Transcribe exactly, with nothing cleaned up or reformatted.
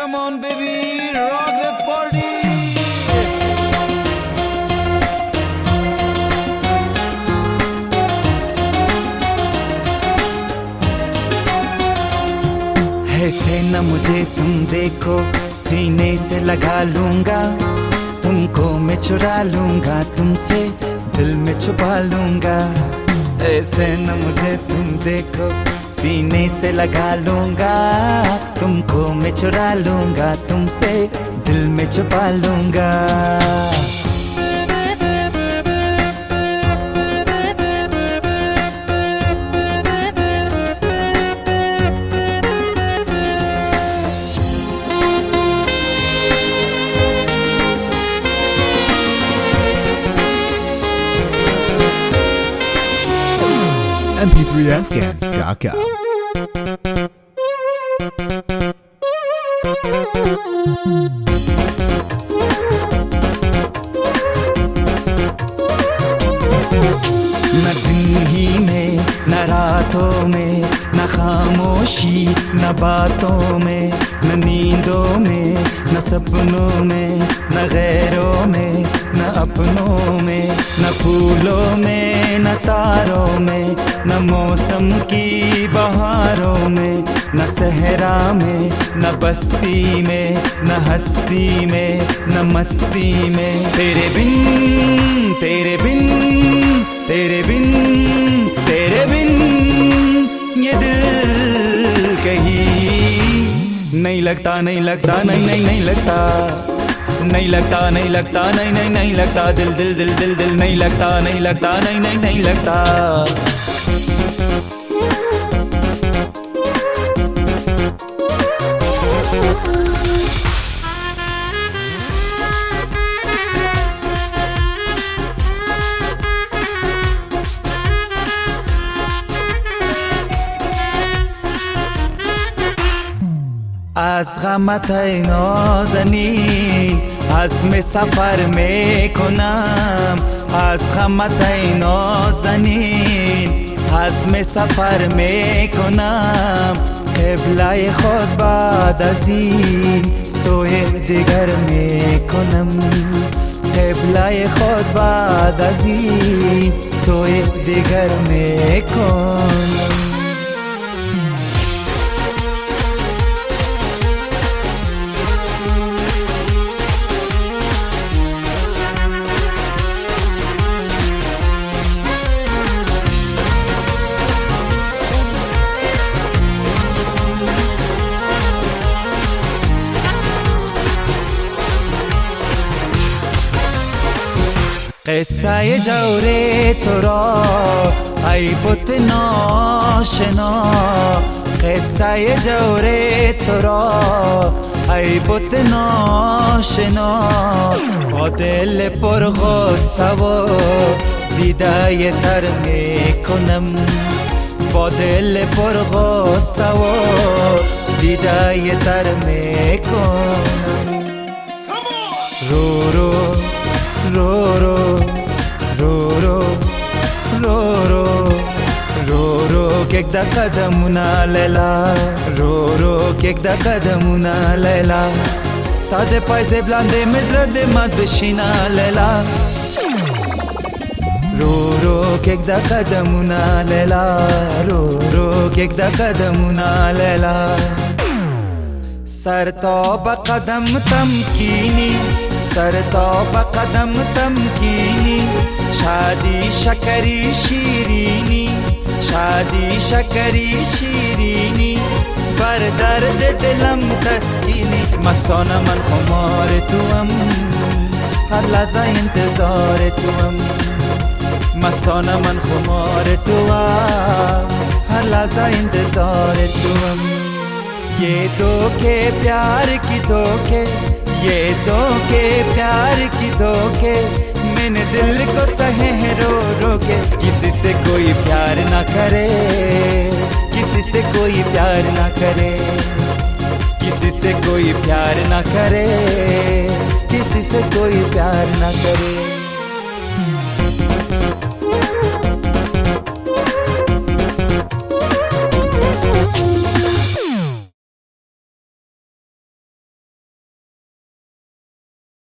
Come on, baby, rock the party. ऐसे न मुझे तुम देखो, सीने से लगा लूंगा तुमको, मैं चुरा लूंगा तुमसे, दिल में छुपा लूंगा। ऐसे न मुझे तुम देखो, सीने से लगा लूंगा तुमको, मैं चुरा लूंगा तुमसे, दिल में छुपा लूंगा। M P three Afghan dot com न दिन ही में न रातों में, न खामोशी न बातों में, न नींदों में न सपनों में, न गैरों में न अपनों में, न फूलों में न तारों में, न मौसम की बहारों में, न सहरा में न बस्ती में, न हस्ती में न मस्ती में। तेरे बिन तेरे बिन तेरे बिन तेरे बिन ये दिल कहीं नहीं लगता, नहीं लगता, नहीं नहीं नहीं लगता, नहीं लगता, नहीं लगता, नहीं नहीं नहीं लगता, दिल दिल दिल दिल दिल नहीं लगता, नहीं लगता, नहीं नहीं नहीं लगता। از غمت ای نازنین عزم سفر میکنم، از غمت ای نازنین عزم سفر میکنم، قبله خود بعد از این سوی دیگر میکنم، قبله خود بعد از این سوی دیگر میکنم. قصه جور تو را ای بت ناشنا، قصه جور تو را ای بت ناشنا، با دل پر غصه و دیده تر میکنم، با دل پر غصه و دیده تر میکنم. رو رو رو رو رو رو رو رو رو رو که یک قدمونه لیلا، رو رو که یک قدمونه لیلا، ستاد پای زبلنده مزرد مد بشینه لیلا، رو رو که یک قدمونه لیلا، رو رو که یک قدمونه لیلا. سر تا به قدم تمکینی، سر تا به قدم تمکینی، شادی شکری شیرینی، شادی شکری شیرینی، بر درد دلم تسکینی. مستانه من خمار توام، هر لحظه انتظار توام، مستانه من خمار توام، هر لحظه انتظار توام. ये धोखे प्यार की धोखे, ये धोखे प्यार की धोखे, मैंने दिल को सहे है रो रो के। किसी से कोई प्यार ना करे, किसी से कोई प्यार ना करे, किसी से कोई प्यार ना करे, किसी से कोई प्यार ना करे।